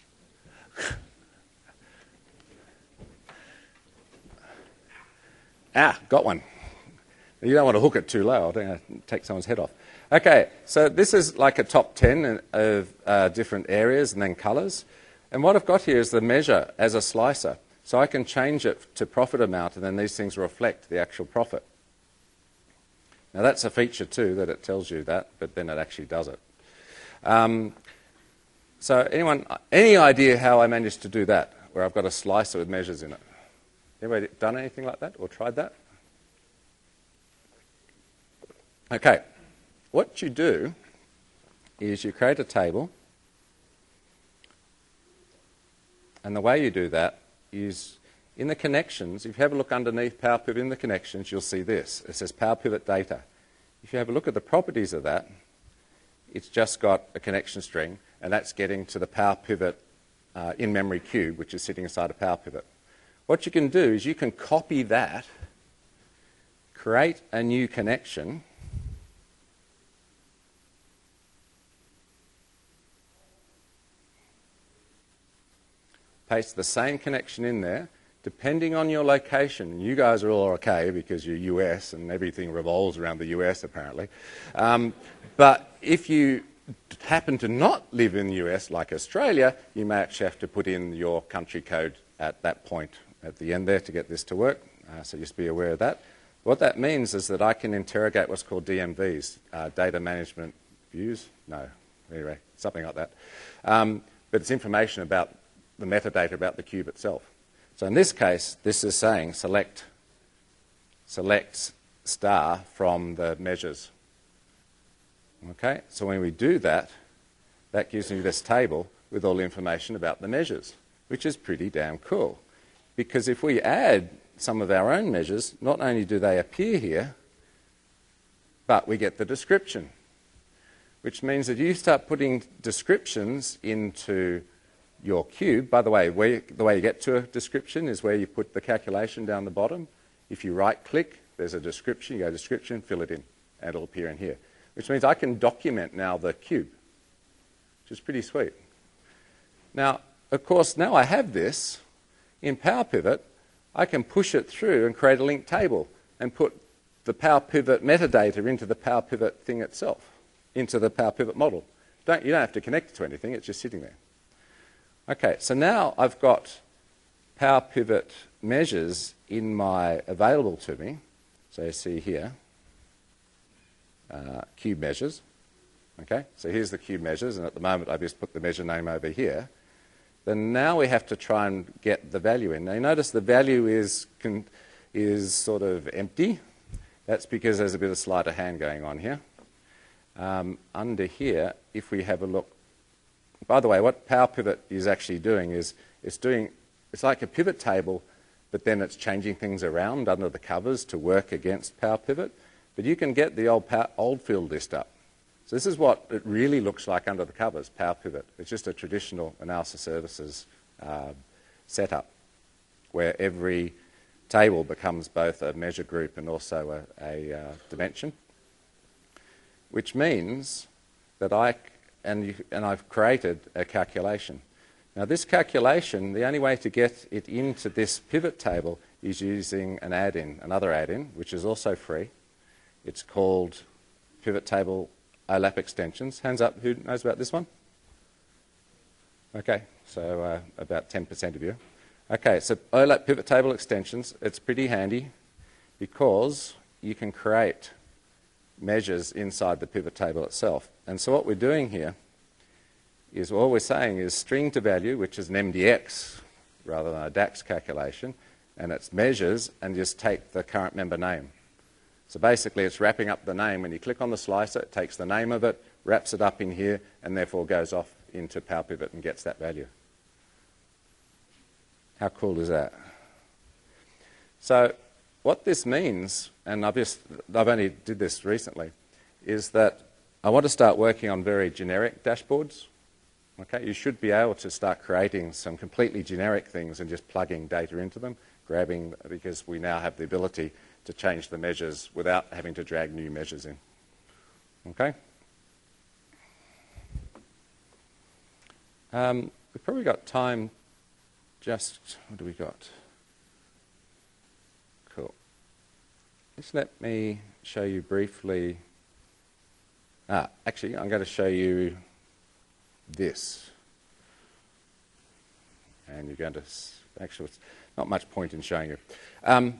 Ah, got one. You don't want to hook it too low. I don't want to take someone's head off. Okay, so this is like a top ten of uh, different areas and then colours. And what I've got here is the measure as a slicer. So I can change it to profit amount, and then these things reflect the actual profit. Now that's a feature too, that it tells you that, but then it actually does it. Um, so anyone, any idea how I managed to do that, where I've got a slicer with measures in it? Anybody done anything like that or tried that? Okay, what you do is you create a table, and the way you do that is in the connections. If you have a look underneath Power Pivot in the connections, you'll see this. It says Power Pivot Data. If you have a look at the properties of that, it's just got a connection string, and that's getting to the Power Pivot uh, in-memory cube, which is sitting inside a Power Pivot. What you can do is you can copy that, create a new connection, paste the same connection in there, depending on your location. You guys are all okay because you're U S and everything revolves around the U S apparently. Um, but if you happen to not live in the U S like Australia, you may actually have to put in your country code at that point at the end there to get this to work. Uh, so just be aware of that. What that means is that I can interrogate what's called D M Vs, uh, data management views. No, anyway, something like that. Um, but it's information about the metadata about the cube itself. So in this case, this is saying select, select star from the measures. Okay, so when we do that, that gives me this table with all the information about the measures, which is pretty damn cool. Because if we add some of our own measures, not only do they appear here, but we get the description, which means that you start putting descriptions into your cube. By the way, where, the way you get to a description is where you put the calculation down the bottom. If you right-click, there's a description. You go description, fill it in, and it'll appear in here, which means I can document now the cube, which is pretty sweet. Now, of course, now I have this in Power Pivot. I can push it through and create a linked table and put the Power Pivot metadata into the Power Pivot thing itself, into the Power Pivot model. Don't, you don't have to connect it to anything. It's just sitting there. Okay, so now I've got Power Pivot measures in my available to me. So you see here, uh, cube measures. Okay, so here's the cube measures, and at the moment I've just put the measure name over here. Then now we have to try and get the value in. Now you notice the value is, con is sort of empty. That's because there's a bit of sleight of hand going on here. Um, under here, if we have a look, by the way, what Power Pivot is actually doing is it's doing, it's like a pivot table, but then it's changing things around under the covers to work against Power Pivot. But you can get the old, old field list up. So this is what it really looks like under the covers, Power Pivot. It's just a traditional analysis services uh, setup where every table becomes both a measure group and also a, a uh, dimension, which means that I, and, you, and I've created a calculation. Now this calculation, the only way to get it into this pivot table is using an add-in, another add-in, which is also free. It's called Pivot Table O LAP Extensions. Hands up, who knows about this one? Okay, so uh, about ten percent of you. Okay, so O LAP Pivot Table Extensions, it's pretty handy because you can create measures inside the pivot table itself. And so what we're doing here is all we're saying is string to value, which is an M D X rather than a DAX calculation, and it's measures and just take the current member name. So basically it's wrapping up the name. When you click on the slicer, it takes the name of it, wraps it up in here, and therefore goes off into Power Pivot and gets that value. How cool is that? So what this means, and I've, just, I've only did this recently, is that I want to start working on very generic dashboards. Okay, you should be able to start creating some completely generic things and just plugging data into them, grabbing, because we now have the ability to change the measures without having to drag new measures in. Okay? Um, we've probably got time just, what do we got? Cool. Just let me show you briefly. Ah, actually, I'm going to show you this. And you're going to, actually, it's not much point in showing you. Um,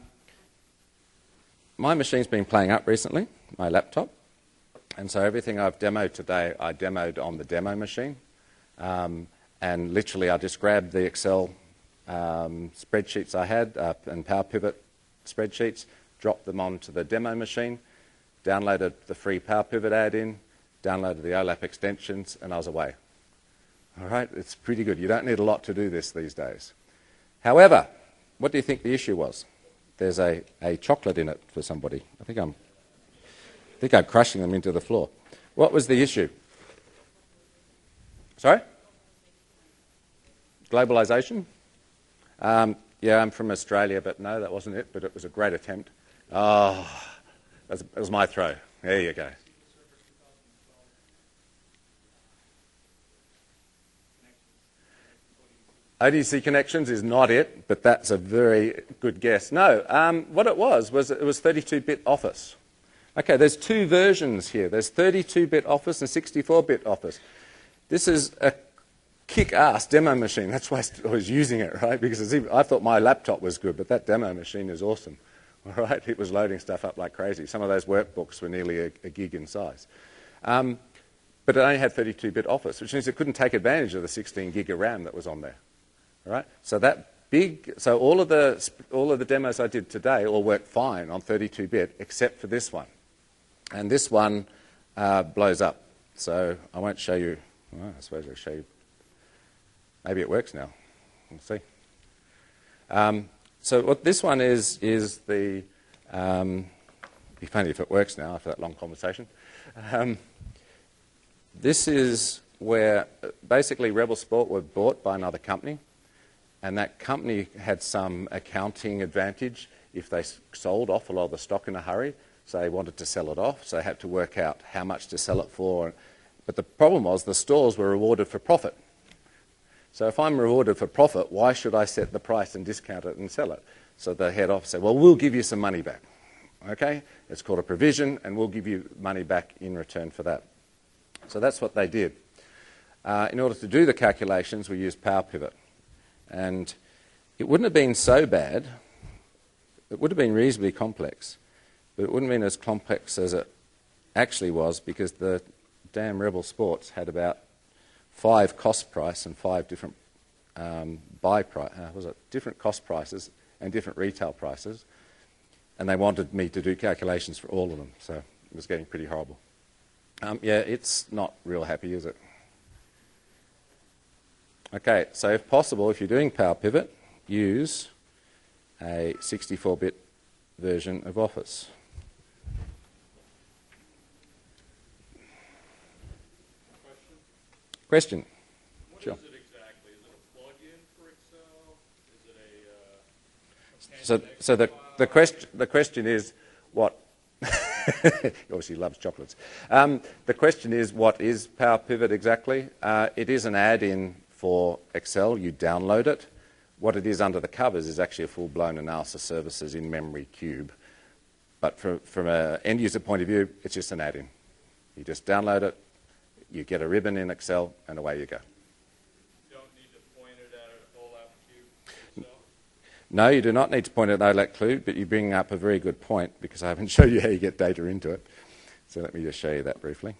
my machine's been playing up recently, my laptop. And so everything I've demoed today, I demoed on the demo machine. Um, and literally, I just grabbed the Excel um, spreadsheets I had uh, and Power Pivot spreadsheets, dropped them onto the demo machine, downloaded the free Power Pivot add-in, downloaded the O LAP extensions, and I was away. All right, it's pretty good. You don't need a lot to do this these days. However, what do you think the issue was? There's a, a chocolate in it for somebody. I think I'm, I think I'm crushing them into the floor. What was the issue? Sorry? Globalisation? Um, yeah, I'm from Australia, but no, that wasn't it, but it was a great attempt. Oh, that was my throw. There you go. O D C Connections is not it, but that's a very good guess. No, um, what it was, was it was thirty-two bit Office. Okay, there's two versions here. There's thirty-two bit Office and sixty-four bit Office. This is a kick-ass demo machine. That's why I was using it, right? Because it's even, I thought my laptop was good, but that demo machine is awesome. All right, it was loading stuff up like crazy. Some of those workbooks were nearly a, a gig in size. Um, but it only had thirty-two bit Office, which means it couldn't take advantage of the sixteen gig of RAM that was on there. All right, so that big, so all of the all of the demos I did today all work fine on thirty-two bit, except for this one, and this one uh, blows up. So I won't show you. Well, I suppose I'll show you. Maybe it works now. We'll see. Um, so what this one is is the. Um, it'd be funny if it works now after that long conversation. Um, this is where basically Rebel Sport were bought by another company. And that company had some accounting advantage if they sold off a lot of the stock in a hurry. So they wanted to sell it off, so they had to work out how much to sell it for. But the problem was the stores were rewarded for profit. So if I'm rewarded for profit, why should I set the price and discount it and sell it? So the head office said, well, we'll give you some money back. Okay? It's called a provision, and we'll give you money back in return for that. So that's what they did. Uh, in order to do the calculations, we used Power Pivot. And it wouldn't have been so bad. It would have been reasonably complex, but it wouldn't have been as complex as it actually was because the damn Rebel Sports had about five cost price and five different um, buy price, uh, was it different cost prices and different retail prices, and they wanted me to do calculations for all of them. So it was getting pretty horrible. Um, yeah, it's not real happy, is it? Okay, so if possible, if you're doing Power Pivot, use a sixty-four bit version of Office. Question? Question? What sure. is it exactly? Is it a plug-in for Excel? Is it a... Uh, so so the, the, question, the question is what... He obviously loves chocolates. Um, the question is, what is Power Pivot exactly? Uh, it is an add-in for Excel. You download it. What it is under the covers is actually a full-blown analysis services in-memory cube. But from, from an end-user point of view, it's just an add-in. You just download it, you get a ribbon in Excel, and away you go. You don't need to point it at an OLAP cube yourself? No, you do not need to point at an OLAP cube, but you bring up a very good point because I haven't shown you how you get data into it. So let me just show you that briefly.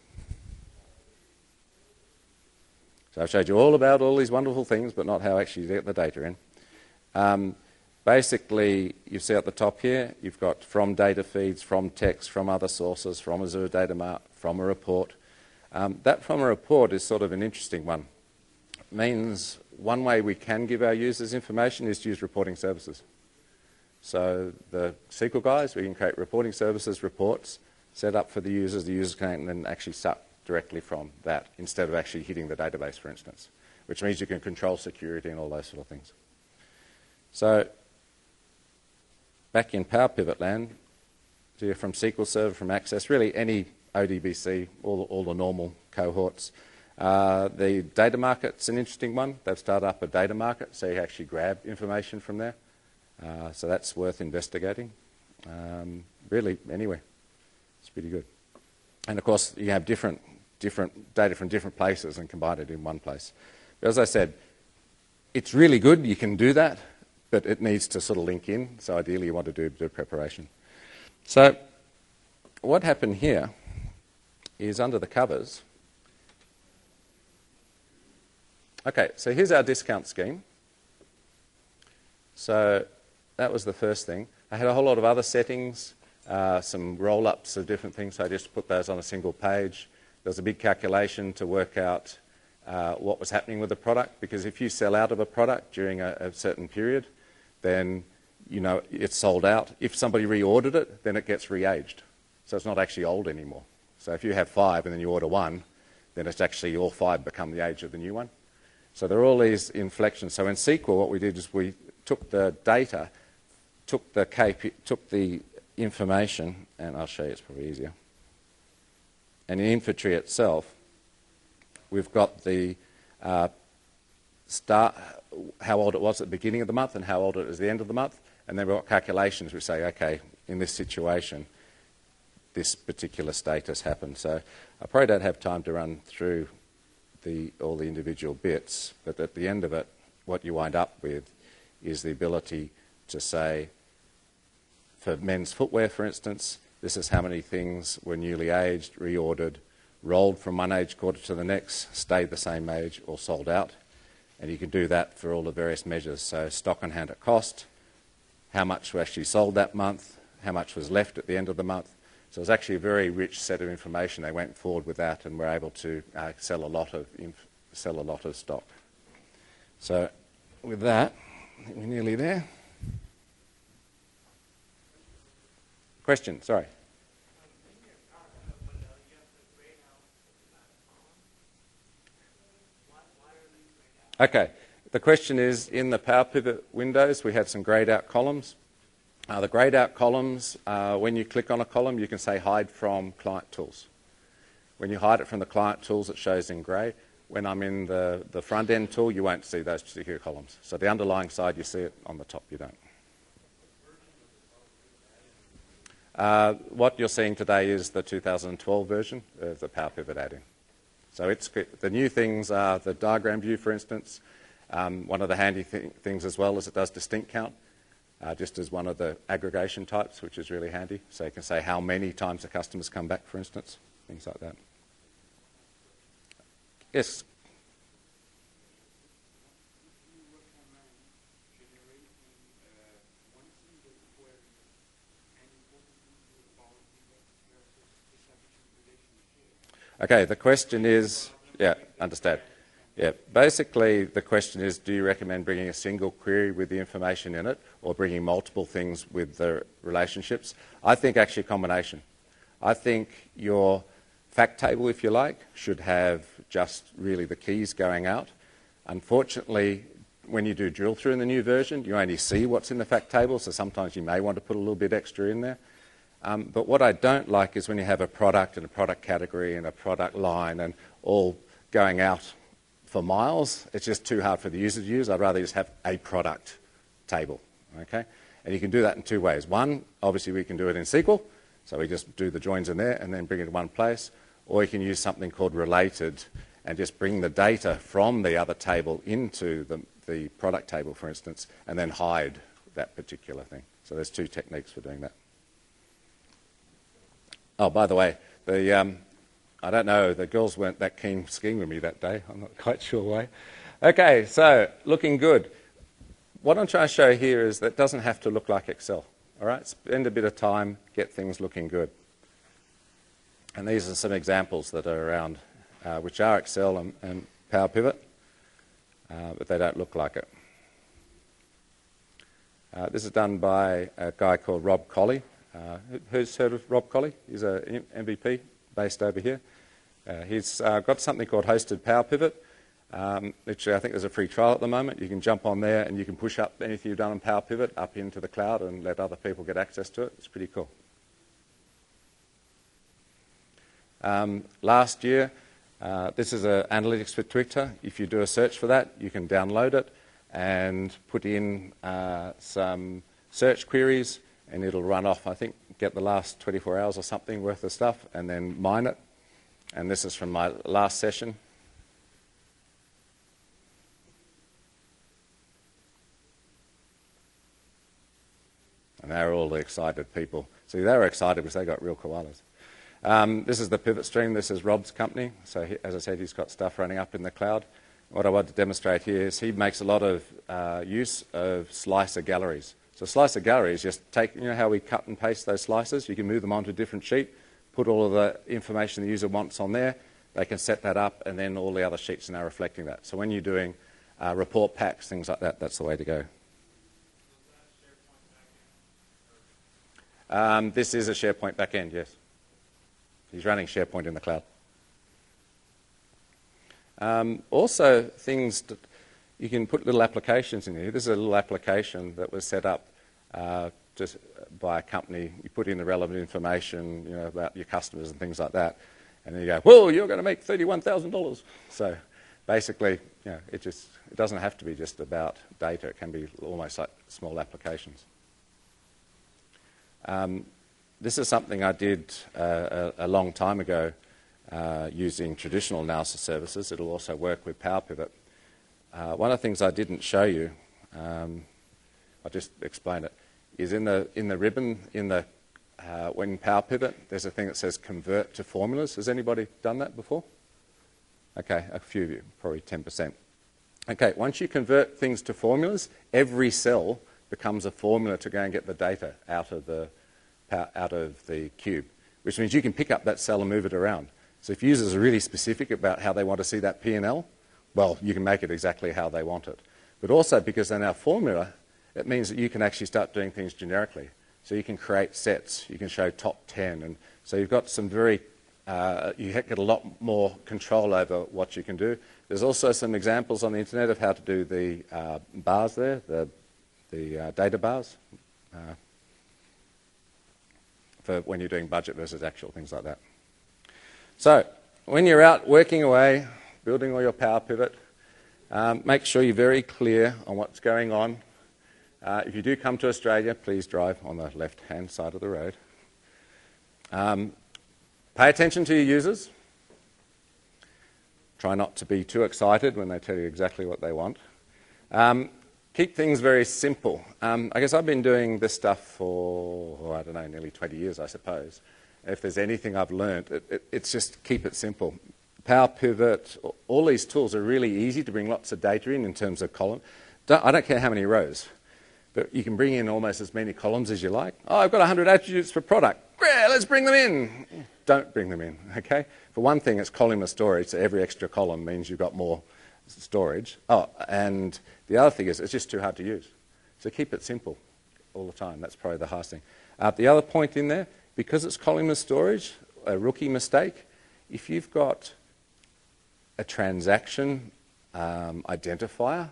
So I've showed you all about all these wonderful things, but not how actually you get the data in. Um, basically, you see at the top here, you've got from data feeds, from text, from other sources, from Azure Data Mart, from a report. Um, that from a report is sort of an interesting one. It means one way we can give our users information is to use reporting services. So the S Q L guys, we can create reporting services, reports, set up for the users. The users can then actually suck directly from that instead of actually hitting the database, for instance, which means you can control security and all those sort of things. So back in Power Pivot land, so you're from S Q L Server, from Access, really any O D B C, all, all the normal cohorts. Uh, the data market's an interesting one. They've started up a data market, so you actually grab information from there. Uh, so that's worth investigating. Um, really, anyway, it's pretty good. And of course, you have different, different data from different places and combine it in one place. But as I said, it's really good. You can do that, but it needs to sort of link in. So ideally, you want to do a bit of preparation. So what happened here is under the covers. Okay, so here's our discount scheme. So that was the first thing. I had a whole lot of other settings. Uh, some roll-ups of different things, so I just put those on a single page. There was a big calculation to work out uh, what was happening with the product, because if you sell out of a product during a, a certain period, then you know it's sold out. If somebody reordered it, then it gets re-aged. So it's not actually old anymore. So if you have five and then you order one, then it's actually all five become the age of the new one. So there are all these inflections. So in S Q L, what we did is we took the data, took the K P, took the information, and I'll show you, it's probably easier. And in inventory itself, we've got the uh, start, how old it was at the beginning of the month and how old it is at the end of the month. And then we've got calculations which say, okay, in this situation, this particular status happened. So I probably don't have time to run through the, all the individual bits, but at the end of it, what you wind up with is the ability to say, for men's footwear, for instance, this is how many things were newly aged, reordered, rolled from one age quarter to the next, stayed the same age, or sold out. And you can do that for all the various measures. So stock on hand at cost, how much were actually sold that month, how much was left at the end of the month. So it's actually a very rich set of information. They went forward with that and were able to uh, sell a lot of inf sell a lot of stock. So with that, I think we're nearly there. Question, sorry. Okay, the question is, in the Power Pivot windows, we have some greyed out columns. Uh, the greyed out columns, uh, when you click on a column, you can say hide from client tools. When you hide it from the client tools, it shows in grey. When I'm in the, the front end tool, you won't see those particular columns. So the underlying side, you see it. On the top, you don't. Uh, what you're seeing today is the two thousand twelve version of the Power Pivot add-in. So it's, the new things are the diagram view, for instance. Um, one of the handy th things as well is it does distinct count, uh, just as one of the aggregation types, which is really handy. So you can say how many times the customers come back, for instance, things like that. Yes? Okay, the question is, yeah, understand. Yeah, basically the question is, do you recommend bringing a single query with the information in it or bringing multiple things with the relationships? I think actually a combination. I think your fact table, if you like, should have just really the keys going out. Unfortunately, when you do drill through in the new version, you only see what's in the fact table, so sometimes you may want to put a little bit extra in there. Um, but what I don't like is when you have a product and a product category and a product line and all going out for miles. It's just too hard for the user to use. I'd rather just have a product table, okay? And you can do that in two ways. One, obviously we can do it in S Q L, so we just do the joins in there and then bring it in one place. Or you can use something called related and just bring the data from the other table into the, the product table, for instance, and then hide that particular thing. So there's two techniques for doing that. Oh, by the way, the, um, I don't know, the girls weren't that keen skiing with me that day. I'm not quite sure why. Okay, so looking good. What I'm trying to show here is that it doesn't have to look like Excel. All right, spend a bit of time, get things looking good. And these are some examples that are around, uh, which are Excel and, and Power Pivot, uh, but they don't look like it. Uh, this is done by a guy called Rob Colley. Uh, who's heard of Rob Colley? He's an M V P based over here. Uh, he's uh, got something called Hosted Power Pivot, um, which I think there's a free trial at the moment. You can jump on there and you can push up anything you've done on Power Pivot up into the cloud and let other people get access to it. It's pretty cool. Um, last year, uh, this is an analytics for Twitter. If you do a search for that, you can download it and put in uh, some search queries, and it'll run off, I think, get the last twenty-four hours or something worth of stuff, and then mine it. And this is from my last session. And they're all the excited people. See, they were excited because they got real koalas. Um, this is the pivot stream. This is Rob's company. So he, as I said, he's got stuff running up in the cloud. What I want to demonstrate here is he makes a lot of uh, use of slicer galleries. So slicer galleries, just take, you know how we cut and paste those slices? You can move them onto a different sheet, put all of the information the user wants on there. They can set that up, and then all the other sheets are now reflecting that. So when you're doing uh, report packs, things like that, that's the way to go. Um, this is a SharePoint backend, yes. He's running SharePoint in the cloud. Um, also, things that you can put little applications in here. This is a little application that was set up uh, just by a company. You put in the relevant information, you know, about your customers and things like that, and then you go, "Whoa, you're going to make thirty-one thousand dollars." So, basically, you know, it just it doesn't have to be just about data. It can be almost like small applications. Um, this is something I did uh, a, a long time ago uh, using traditional analysis services. It'll also work with PowerPivot. Uh, one of the things I didn't show you, um, I'll just explain it, is in the in the ribbon in the uh, when PowerPivot, there's a thing that says convert to formulas. Has anybody done that before? Okay, a few of you, probably ten percent. Okay, once you convert things to formulas, every cell becomes a formula to go and get the data out of the out of the cube, which means you can pick up that cell and move it around. So if users are really specific about how they want to see that P and L, well, you can make it exactly how they want it. But also, because they're now formula, it means that you can actually start doing things generically. So you can create sets, you can show top ten, and so you've got some very, uh, you get a lot more control over what you can do. There's also some examples on the internet of how to do the uh, bars there, the, the uh, data bars, uh, for when you're doing budget versus actual, things like that. So when you're out working away, building all your PowerPivot, um, make sure you're very clear on what's going on. Uh, if you do come to Australia, please drive on the left-hand side of the road. Um, pay attention to your users. Try not to be too excited when they tell you exactly what they want. Um, keep things very simple. Um, I guess I've been doing this stuff for, oh, I don't know, nearly twenty years, I suppose. If there's anything I've learned, it, it, it's just keep it simple. PowerPivot, all these tools are really easy to bring lots of data in in terms of column. Don't, I don't care how many rows, but you can bring in almost as many columns as you like. Oh, I've got one hundred attributes for product. Great, let's bring them in. Don't bring them in, okay? For one thing, it's columnar storage, so every extra column means you've got more storage. Oh, and the other thing is it's just too hard to use. So keep it simple all the time. That's probably the hardest thing. Uh, the other point in there, because it's columnar storage, a rookie mistake, if you've got a transaction um, identifier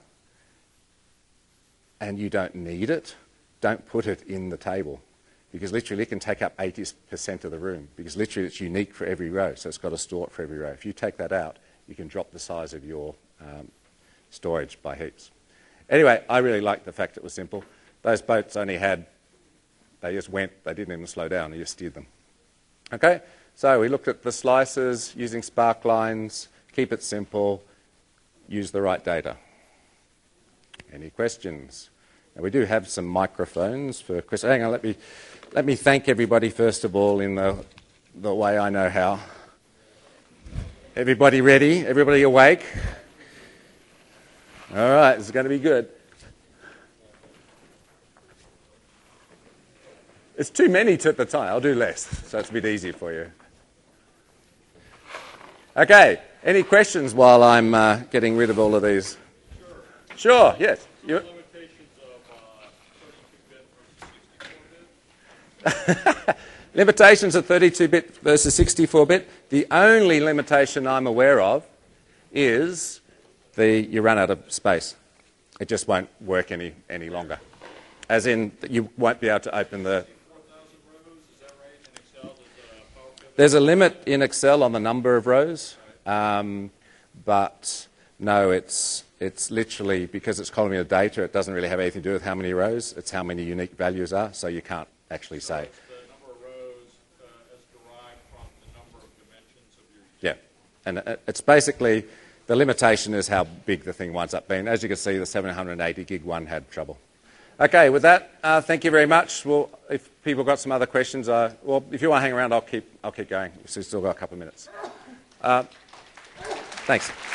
and you don't need it, don't put it in the table, because literally it can take up eighty percent of the room, because literally it's unique for every row, so it's got to store it for every row. If you take that out, you can drop the size of your um, storage by heaps. Anyway, I really liked the fact it was simple. Those boats only had, they just went, they didn't even slow down, they just steered them. Okay, so we looked at the slices using spark lines. Keep it simple, use the right data. Any questions? Now we do have some microphones for questions. Hang on, let me, let me thank everybody first of all in the, the way I know how. Everybody ready? Everybody awake? All right, this is going to be good. It's too many at the time. I'll do less, so it's a bit easier for you. Okay. Any questions while I'm uh, getting rid of all of these? Sure. Sure, yes. You... Limitations of uh, thirty-two bit versus sixty-four bit? Limitations of thirty-two bit versus sixty-four bit. The only limitation I'm aware of is the you run out of space. It just won't work any, any longer. As in, you won't be able to open the... four thousand rows, is that right? In Excel, there's a PowerPivot? There's a limit in Excel on the number of rows. Um, but no, it's it's literally, because it's columnar data, it doesn't really have anything to do with how many rows. It's how many unique values are, so you can't actually say. It's the number of rows uh, as derived from the number of dimensions of your... Yeah, and it's basically, the limitation is how big the thing winds up being. As you can see, the seven hundred eighty gig one had trouble. Okay, with that, uh, thank you very much. Well, if people got some other questions, uh, well, if you want to hang around, I'll keep I'll keep going. We've still got a couple of minutes. Uh, Thanks.